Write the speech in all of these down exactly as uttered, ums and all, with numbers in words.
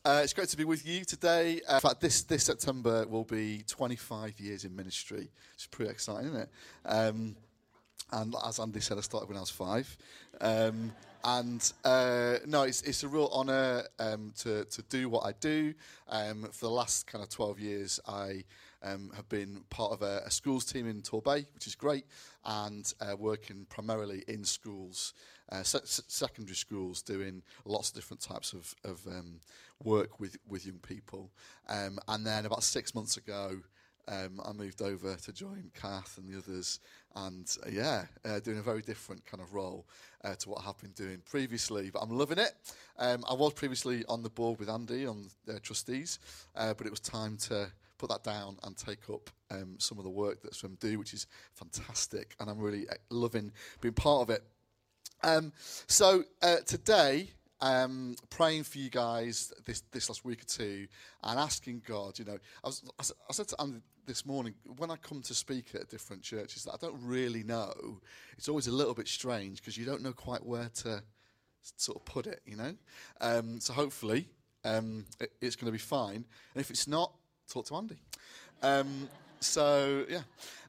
Uh, it's great to be with you today. Uh, in fact, this, this September will be twenty-five years in ministry. It's pretty exciting, isn't it? Um, and as Andy said, I started when I was five. Um, and uh, no, it's, it's a real honour um, to, to do what I do. Um, for the last kind of twelve years, I um, have been part of a, a schools team in Torbay, which is great, and uh, working primarily in schools, uh, se- secondary schools, doing lots of different types of, of um, work with, with young people. Um, and then about six months ago, Um, I moved over to join Kath and the others, and uh, yeah, uh, doing a very different kind of role uh, to what I've been doing previously. But I'm loving it. Um, I was previously on the board with Andy on the uh, trustees, uh, but it was time to put that down and take up um, some of the work that Swim do, which is fantastic, and I'm really uh, loving being part of it. Um, so uh, today. Um, praying for you guys this, this last week or two and asking God, you know, I, was, I, I said to Andy this morning, when I come to speak at different churches that I don't really know, it's always a little bit strange because you don't know quite where to sort of put it, you know. Um, so hopefully um, it, it's going to be fine. And if it's not, talk to Andy. Um, so, yeah.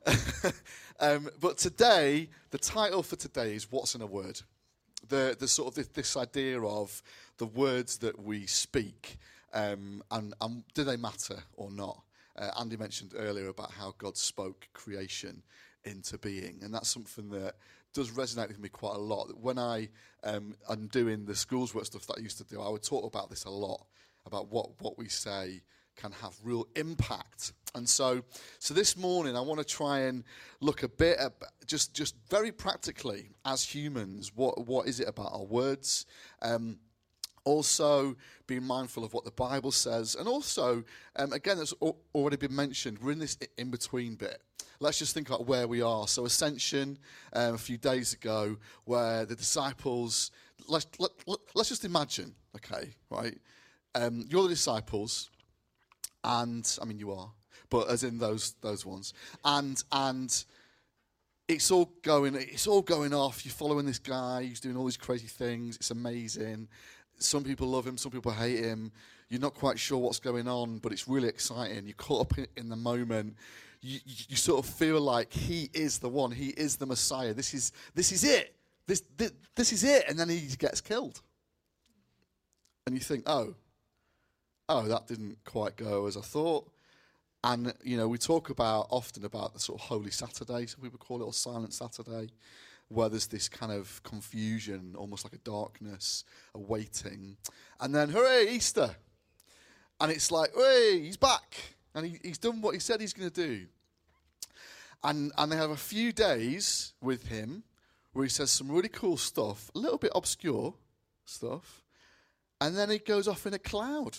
um, but today, the title for today is What's in a Word? The, the sort of this, this idea of the words that we speak, um, and, and do they matter or not? Uh, Andy mentioned earlier about how God spoke creation into being, and that's something that does resonate with me quite a lot. When I um, am doing the schools work stuff that I used to do, I would talk about this a lot, about what, what we say can have real impact. And so so this morning I want to try and look a bit at just just very practically as humans, what what is it about our words? Um, also being mindful of what the Bible says, and also, um, again, that's al- already been mentioned, we're in this in-between bit. Let's just think about where we are. So Ascension, um, a few days ago, where the disciples, let's, let, let, let's just imagine, okay, right? Um, you're the disciples, and, I mean, you are, but as in those those ones, and and it's all going it's all going off. You're following this guy. He's doing all these crazy things. It's amazing. Some people love him. Some people hate him. You're not quite sure what's going on, but it's really exciting. You're caught up in, in the moment. You, you, you sort of feel like he is the one. He is the Messiah. This is this is it. This this, this is it. And then he gets killed. And you think, oh, oh, that didn't quite go as I thought. And, you know, we talk about often about the sort of Holy Saturday, some people call it, or Silent Saturday, where there's this kind of confusion, almost like a darkness, a waiting. And then, hooray, Easter. And it's like, hey, he's back. And he, he's done what he said he's going to do. And, and they have a few days with him where he says some really cool stuff, a little bit obscure stuff. And then he goes off in a cloud.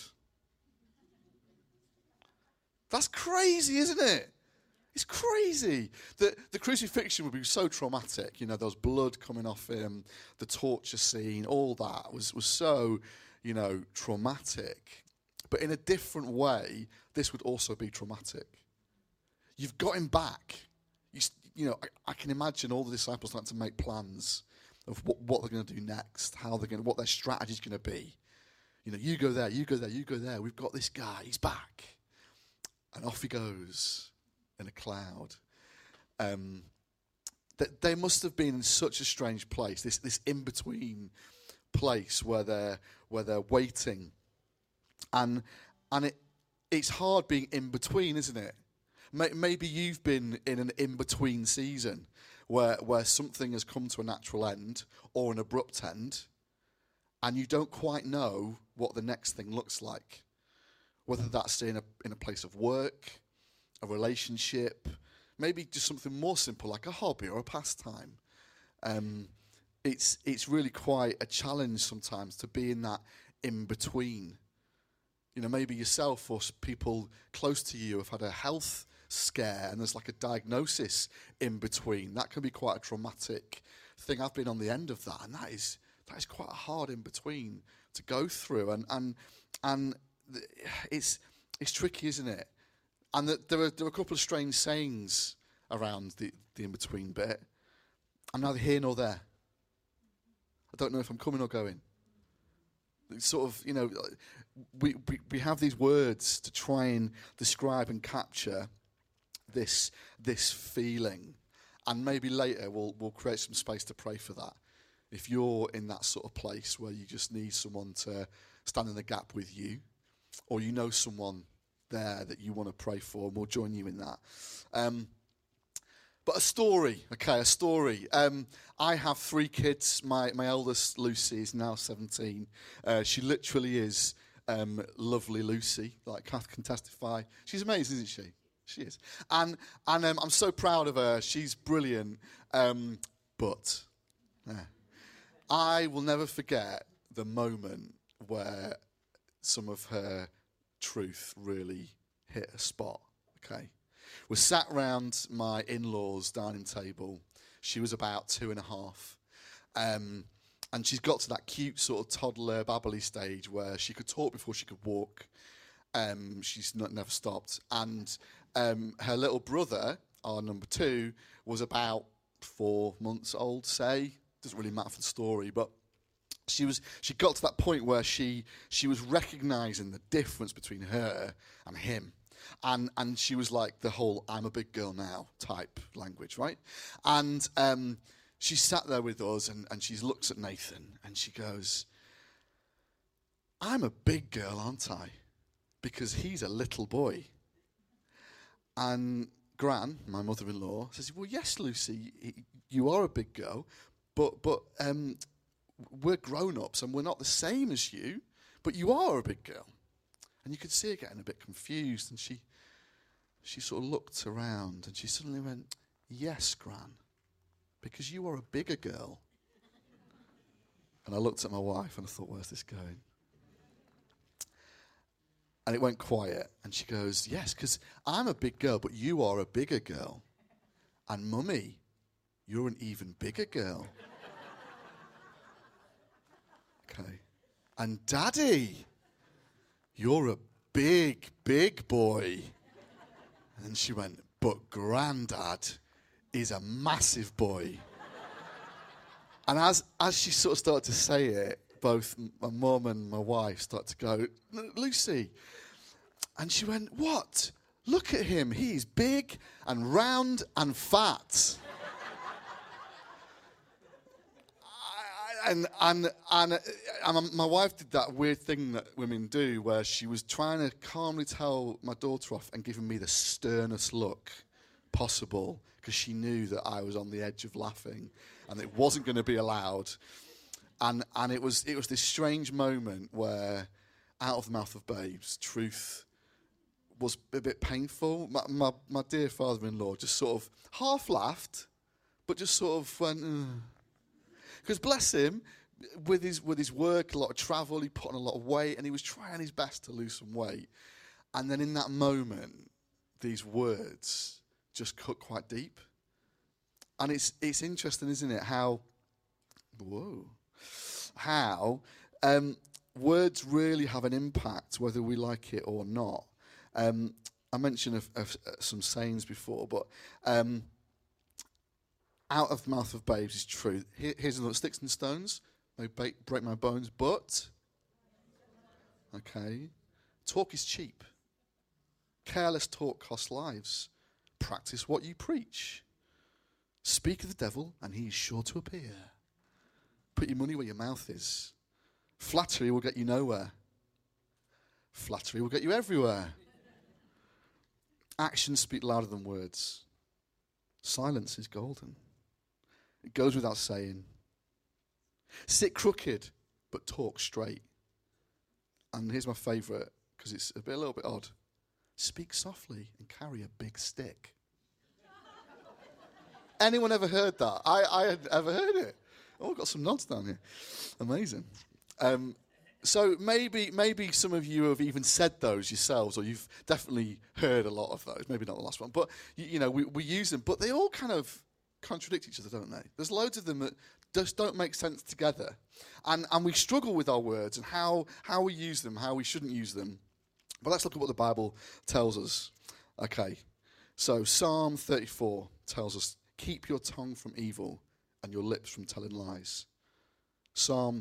That's crazy, isn't it? It's crazy. The, the crucifixion would be so traumatic. You know, there was blood coming off him, the torture scene, all that was, was so, you know, traumatic. But in a different way, this would also be traumatic. You've got him back. You, you know, I, I can imagine all the disciples starting to make plans of what, what they're going to do next, how they're going, what their strategy is going to be. You know, you go there, you go there, you go there. We've got this guy. He's back. And off he goes in a cloud. Um, th- they must have been in such a strange place, this this in-between place where they're where they're waiting. And and it it's hard being in between, isn't it? May- maybe you've been in an in-between season where where something has come to a natural end or an abrupt end, and you don't quite know what the next thing looks like. Whether that's in a in a place of work, a relationship, maybe just something more simple like a hobby or a pastime. Um, it's it's really quite a challenge sometimes to be in that in between. You know, maybe yourself or people close to you have had a health scare and there's like a diagnosis in between. That can be quite a traumatic thing. I've been on the end of that, and that is that is quite a hard in between to go through, and and and. It's it's tricky, isn't it? And the, there are there are a couple of strange sayings around the, the in-between bit. I'm neither here nor there. I don't know if I'm coming or going. It's sort of, you know, we, we, we have these words to try and describe and capture this, this feeling. And maybe later we'll, we'll create some space to pray for that. If you're in that sort of place where you just need someone to stand in the gap with you, or you know someone there that you want to pray for, and we'll join you in that. Um, but a story, okay, a story. Um, I have three kids. My my eldest, Lucy, is now seventeen. Uh, she literally is um, lovely Lucy, like Kath can testify. She's amazing, isn't she? She is. And and um, I'm so proud of her. She's brilliant. Um, but yeah, I will never forget the moment where some of her truth really hit a spot, okay? We sat round my in-laws' dining table. She was about two and a half. Um, and she's got to that cute sort of toddler, babbly stage where she could talk before she could walk. Um, she's not, never stopped. And um, her little brother, our number two, was about four months old, say. Doesn't really matter for the story, but She was. She got to that point where she she was recognising the difference between her and him, and and she was like the whole "I'm a big girl now" type language, right? And um, she sat there with us, and and she looks at Nathan, and she goes, "I'm a big girl, aren't I? Because he's a little boy." And Gran, my mother-in-law, says, "Well, yes, Lucy, you are a big girl, but but." Um, We're grown-ups and we're not the same as you, but you are a big girl. And you could see her getting a bit confused, and she she sort of looked around and she suddenly went, "Yes, Gran, because you are a bigger girl." And I looked at my wife and I thought, where's this going? And it went quiet, and she goes, "Yes, because I'm a big girl, but you are a bigger girl. And Mummy, you're an even bigger girl." Okay. "And Daddy, you're a big, big boy." And then she went, "But Granddad is a massive boy." And as as she sort of started to say it, both my mum and my wife started to go, "Lucy." And she went, "What? Look at him. He's big and round and fat." And and and, and my wife did that weird thing that women do, where she was trying to calmly tell my daughter off and giving me the sternest look possible, because she knew that I was on the edge of laughing, and it wasn't going to be allowed. And and it was it was this strange moment where, out of the mouth of babes, truth was a bit painful. My my, my dear father-in-law just sort of half laughed, but just sort of went. Ugh. Because bless him, with his with his work, a lot of travel, he put on a lot of weight, and he was trying his best to lose some weight. And then in that moment, these words just cut quite deep. And it's it's interesting, isn't it, how, whoa, how um, words really have an impact, whether we like it or not. Um, I mentioned a, a, some sayings before, but... Um, out of the mouth of babes is truth. Here, here's another: sticks and stones may break, break my bones, but okay, talk is cheap. Careless talk costs lives. Practice what you preach. Speak of the devil, and he is sure to appear. Put your money where your mouth is. Flattery will get you nowhere. Flattery will get you everywhere. Actions speak louder than words. Silence is golden. It goes without saying. Sit crooked, but talk straight. And here's my favourite, because it's a bit a little bit odd. Speak softly and carry a big stick. Anyone ever heard that? I, I had ever heard it. Oh, I've got some nods down here. Amazing. Um, so maybe maybe some of you have even said those yourselves, or you've definitely heard a lot of those. Maybe not the last one, but you, you know we, we use them, but they all kind of contradict each other, don't they? There's loads of them that just don't make sense together, and and we struggle with our words and how how we use them, how we shouldn't use them. But let's look at what the Bible tells us. Okay, so Psalm thirty-four tells us, "Keep your tongue from evil and your lips from telling lies." Psalm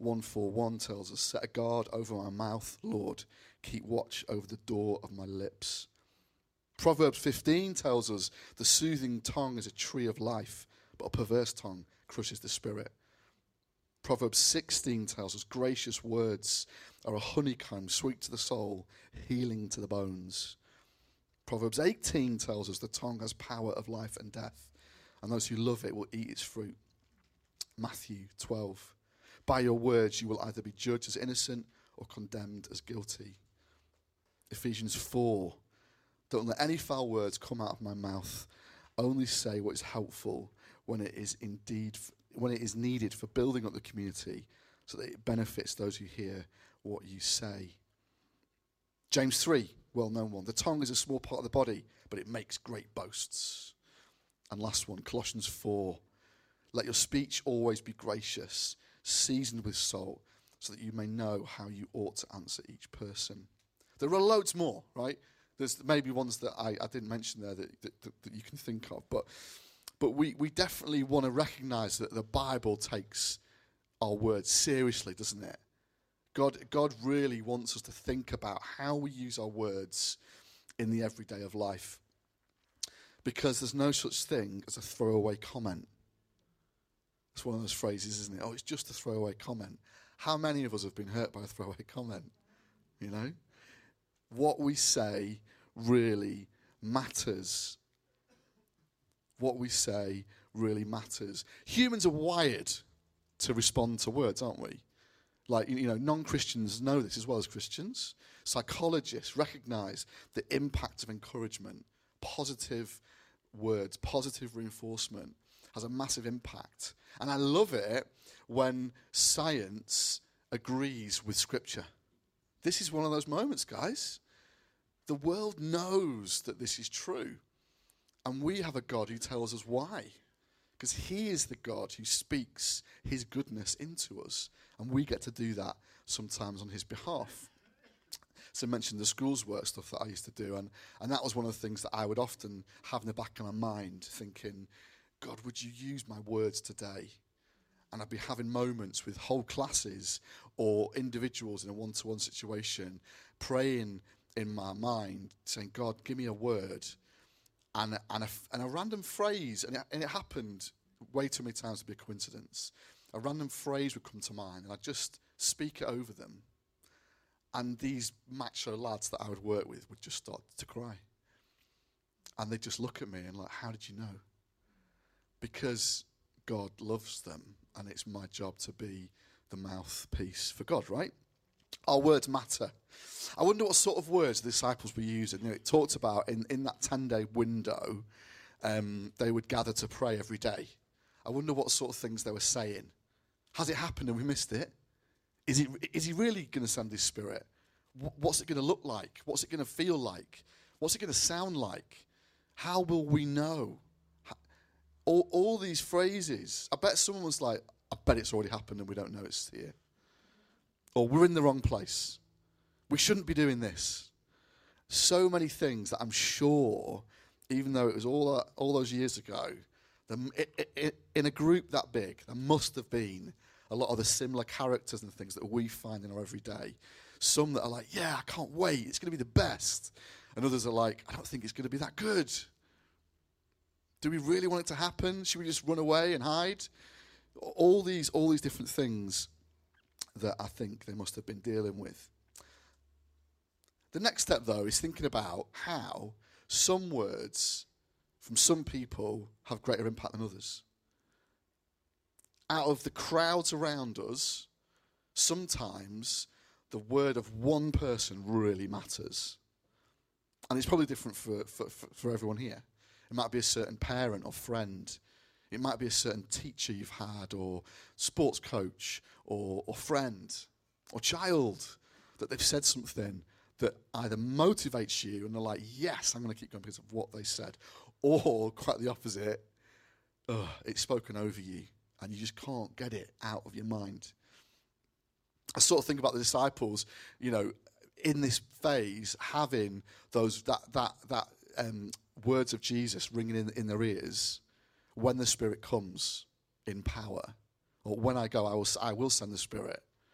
one forty-one tells us, set a guard over my mouth, Lord. Keep watch over the door of my lips. Proverbs fifteen tells us, the soothing tongue is a tree of life, but a perverse tongue crushes the spirit. Proverbs sixteen tells us, gracious words are a honeycomb, sweet to the soul, healing to the bones. Proverbs eighteen tells us the tongue has power of life and death, and those who love it will eat its fruit. Matthew twelve, by your words you will either be judged as innocent or condemned as guilty. Ephesians four, don't let any foul words come out of my mouth, only say what is helpful when it is indeed when it is needed for building up the community so that it benefits those who hear what you say. James three, well-known one. The tongue is a small part of the body, but it makes great boasts. And last one, Colossians four. Let your speech always be gracious, seasoned with salt, so that you may know how you ought to answer each person. There are loads more, right? There's maybe ones that I, I didn't mention there that, that, that, that you can think of, but But we, we definitely want to recognize that the Bible takes our words seriously, doesn't it? God, God really wants us to think about how we use our words in the everyday of life. Because there's no such thing as a throwaway comment. It's one of those phrases, isn't it? Oh, it's just a throwaway comment. How many of us have been hurt by a throwaway comment? You know? What we say really matters. What we say really matters. Humans are wired to respond to words, aren't we? Like, you know, non-Christians know this as well as Christians. Psychologists recognize the impact of encouragement, positive words, positive reinforcement has a massive impact. And I love it when science agrees with Scripture. This is one of those moments, guys. The world knows that this is true. And we have a God who tells us why. Because he is the God who speaks his goodness into us. And we get to do that sometimes on his behalf. So I mentioned the schools work stuff that I used to do. And, and that was one of the things that I would often have in the back of my mind, thinking, God, would you use my words today? And I'd be having moments with whole classes or individuals in a one-to-one situation, praying in my mind, saying, God, give me a word. And, and, a, and a random phrase, and it, and it happened way too many times to be a coincidence. A random phrase would come to mind, and I'd just speak it over them. And these macho lads that I would work with would just start to cry. And they'd just look at me and like, how did you know? Because God loves them, and it's my job to be the mouthpiece for God, right? Our words matter. I wonder what sort of words the disciples were using. You know, it talked about in, in that ten-day window, um, they would gather to pray every day. I wonder what sort of things they were saying. Has it happened and we missed it? Is, it, is he really going to send his Spirit? What's it going to look like? What's it going to feel like? What's it going to sound like? How will we know? All, all these phrases. I bet someone was like, I bet it's already happened and we don't know it's here. Or we're in the wrong place. We shouldn't be doing this. So many things that I'm sure, even though it was all all those years ago, the, it, it, in a group that big, there must have been a lot of the similar characters and things that we find in our everyday. Some that are like, yeah, I can't wait, it's going to be the best. And others are like, I don't think it's going to be that good. Do we really want it to happen? Should we just run away and hide? All these, all these different things that I think they must have been dealing with. The next step, though, is thinking about how some words from some people have greater impact than others. Out of the crowds around us, sometimes the word of one person really matters. And it's probably different for, for, for, for everyone here. It might be a certain parent or friend. It might be a certain teacher you've had, or sports coach, or, or friend, or child, that they've said something that either motivates you and they're like, yes, I'm going to keep going because of what they said, or quite the opposite, ugh, it's spoken over you and you just can't get it out of your mind. I sort of think about the disciples, you know, in this phase, having those that that that um, words of Jesus ringing in, in their ears when the Spirit comes in power. Or when I go, I will I will send the Spirit.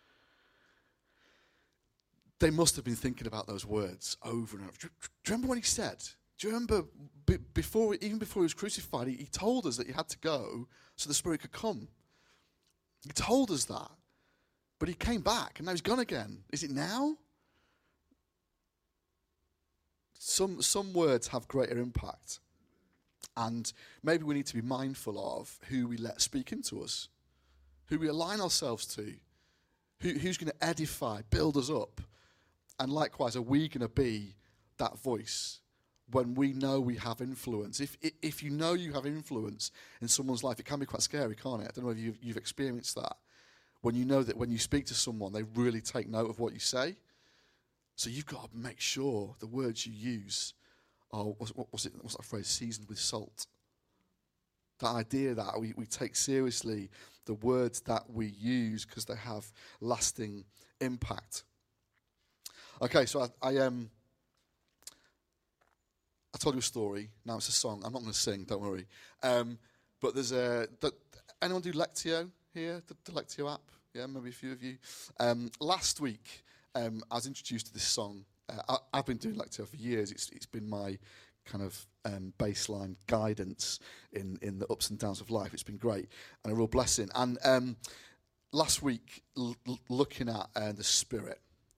they must have been thinking about those words over and over. Do, do you remember what he said? Do you remember b- before, even before he was crucified, he, he told us that he had to go so the Spirit could come. He told us that. But he came back, and now he's gone again. Is it now? Some, some words have greater impact. And maybe we need to be mindful of who we let speak into us, who we align ourselves to, who, who's going to edify, build us up. And likewise, are we going to be that voice when we know we have influence? If if you know you have influence in someone's life, it can be quite scary, can't it? I don't know if you've, you've experienced that. When you know that when you speak to someone, they really take note of what you say. So you've got to make sure the words you use are, what was it, what's that phrase, seasoned with salt. That idea that we, we take seriously the words that we use because they have lasting impact. Okay, so I, I um I told you a story. Now it's a song. I'm not going to sing. Don't worry. Um, but there's a. The, anyone do Lectio here? The, the Lectio app? Yeah, maybe a few of you. Um, last week, um, I was introduced to this song. Uh, I, I've been doing Lectio for years. It's it's been my kind of um, baseline guidance in in the ups and downs of life. It's been great and a real blessing. And um, last week, l- l- looking at uh, the Spirit.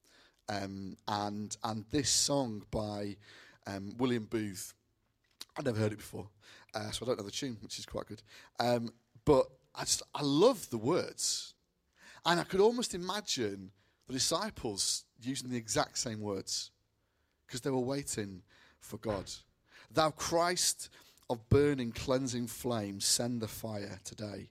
Um, and and this song by um, William Booth, I'd never heard it before, uh, so I don't know the tune, which is quite good. Um, but I just I love the words, and I could almost imagine the disciples using the exact same words because they were waiting for God. Thou Christ of burning, cleansing flame, send the fire today.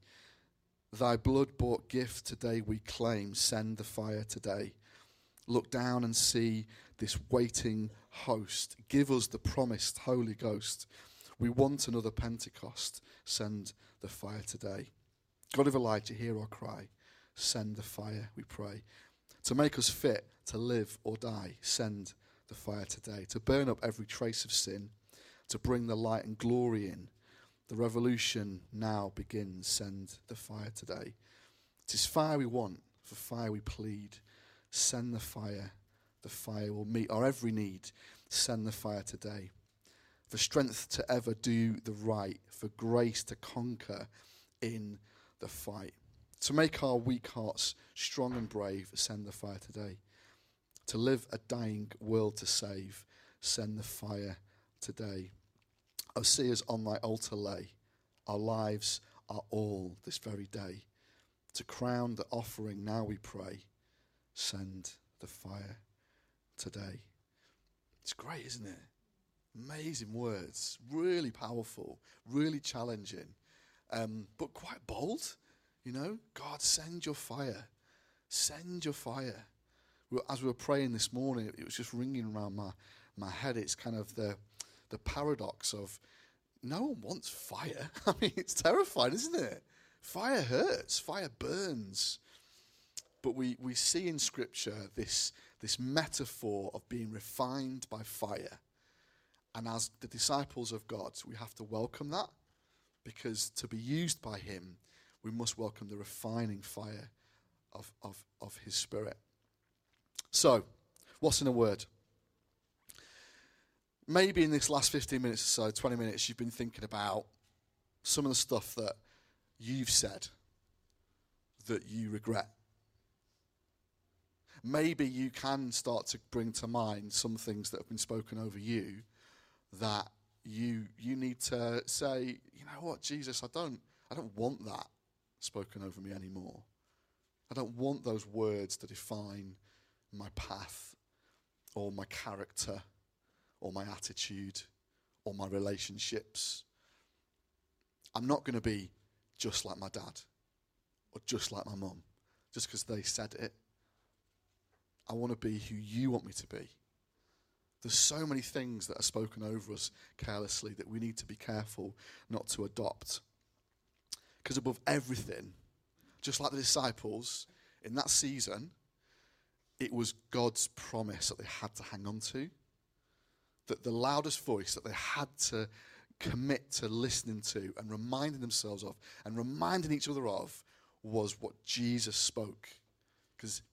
Thy blood-bought gift today we claim, send the fire today. Look down and see this waiting host. Give us the promised Holy Ghost. We want another Pentecost. Send the fire today. God of Elijah, hear our cry. Send the fire, we pray. To make us fit to live or die, send the fire today. To burn up every trace of sin. To bring the light and glory in. The revolution now begins. Send the fire today. It is fire we want, for fire we plead. Send the fire, the fire will meet our every need. Send the fire today. For strength to ever do the right, for grace to conquer in the fight. To make our weak hearts strong and brave, send the fire today. To live a dying world to save, send the fire today. O see us on thy altar lay, our lives are all this very day. To crown the offering now we pray, send the fire today. It's great, isn't it? Amazing words, really powerful, really challenging, um, but quite bold. You know, God, send your fire. Send your fire. As we were praying this morning, it was just ringing around my, my head. It's kind of the, the paradox of no one wants fire. I mean, it's terrifying, isn't it? Fire hurts. Fire burns. But we, we see in Scripture this, this metaphor of being refined by fire. And as the disciples of God, we have to welcome that, because to be used by him, we must welcome the refining fire of, of, of his Spirit. So, what's in a word? Maybe in this last fifteen minutes or so, twenty minutes, you've been thinking about some of the stuff that you've said that you regret. Maybe you can start to bring to mind some things that have been spoken over you that you you need to say, you know what, Jesus, I don't I don't want that spoken over me anymore. I don't want those words to define my path or my character or my attitude or my relationships. I'm not going to be just like my dad or just like my mum just because they said it. I want to be who you want me to be. There's so many things that are spoken over us carelessly that we need to be careful not to adopt. Because above everything, just like the disciples, in that season, it was God's promise that they had to hang on to. That the loudest voice that they had to commit to listening to and reminding themselves of and reminding each other of was what Jesus spoke. Because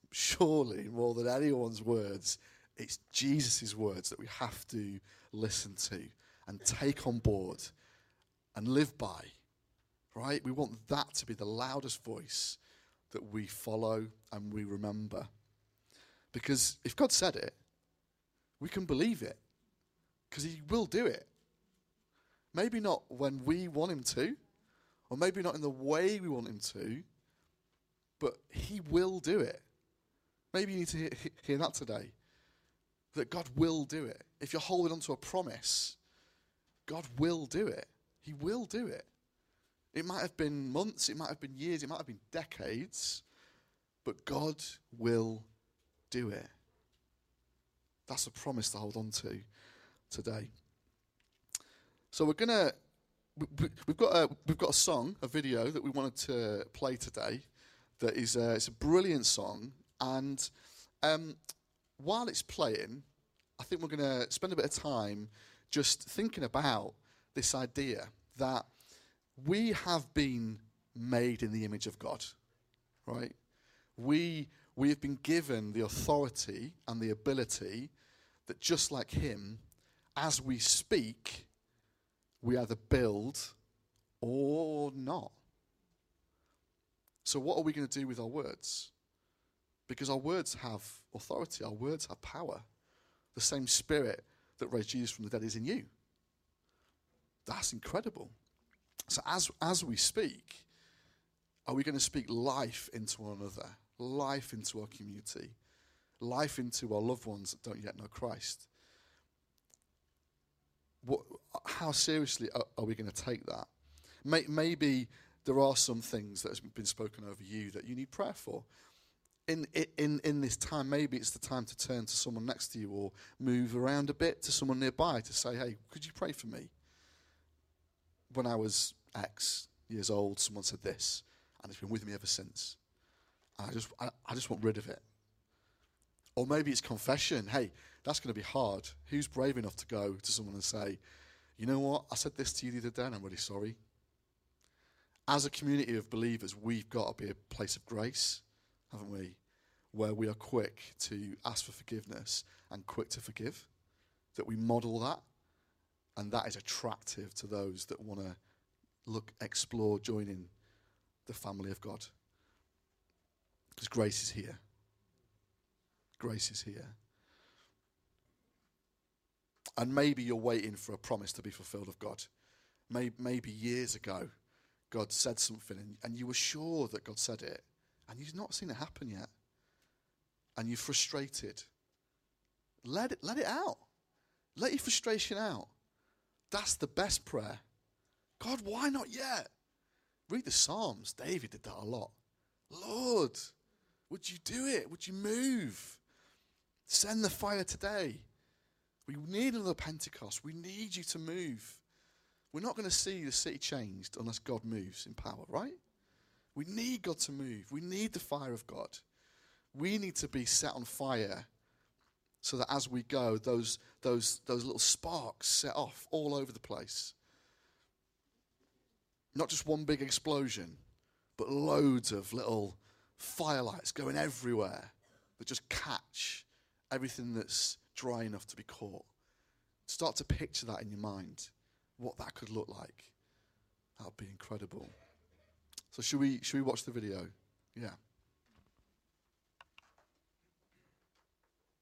surely, more than anyone's words, it's Jesus' words that we have to listen to and take on board and live by, right? We want that to be the loudest voice that we follow and we remember. Because if God said it, we can believe it, because he will do it. Maybe not when we want him to, or maybe not in the way we want him to, but he will do it. Maybe you need to hear, hear that today, that God will do it. If you're holding on to a promise, God will do it. He will do it. It might have been months, it might have been years, it might have been decades, but God will do it. That's a promise to hold on to today. So we're gonna, we, we've got a we've got a song, a video that we wanted to play today. That is, a, it's a brilliant song, and um, while it's playing, I think we're gonna spend a bit of time just thinking about this idea that we have been made in the image of God, right? We we have been given the authority and the ability that, just like him, as we speak, we either build or not. So what are we going to do with our words? Because our words have authority, our words have power. The same Spirit that raised Jesus from the dead is in you. That's incredible. So as, as we speak, are we going to speak life into one another, life into our community, life into our loved ones that don't yet know Christ? What, how seriously are, are we going to take that? May, maybe there are some things that have been spoken over you that you need prayer for. In, in, in this time, maybe it's the time to turn to someone next to you or move around a bit to someone nearby to say, hey, could you pray for me? When I was X years old, someone said this, and it's been with me ever since. And I just, I, I just want rid of it. Or maybe it's confession. Hey, that's going to be hard. Who's brave enough to go to someone and say, you know what, I said this to you the other day and I'm really sorry. As a community of believers, we've got to be a place of grace, haven't we? Where we are quick to ask for forgiveness and quick to forgive. That we model that. And that is attractive to those that want to look, explore, joining the family of God. Because grace is here. Grace is here. And maybe you're waiting for a promise to be fulfilled of God. Maybe, maybe years ago, God said something and, and you were sure that God said it, and you've not seen it happen yet. And you're frustrated. Let it, let it out. Let your frustration out. That's the best prayer. God, why not yet? Read the Psalms. David did that a lot. Lord, would you do it? Would you move? Send the fire today. We need another Pentecost. We need you to move. We're not going to see the city changed unless God moves in power, right? We need God to move. We need the fire of God. We need to be set on fire so that as we go, those, those, those little sparks set off all over the place. Not just one big explosion, but loads of little firelights going everywhere that just catch everything that's dry enough to be caught. Start to picture that in your mind, what that could look like. That would be incredible. So should we, should we watch the video? Yeah.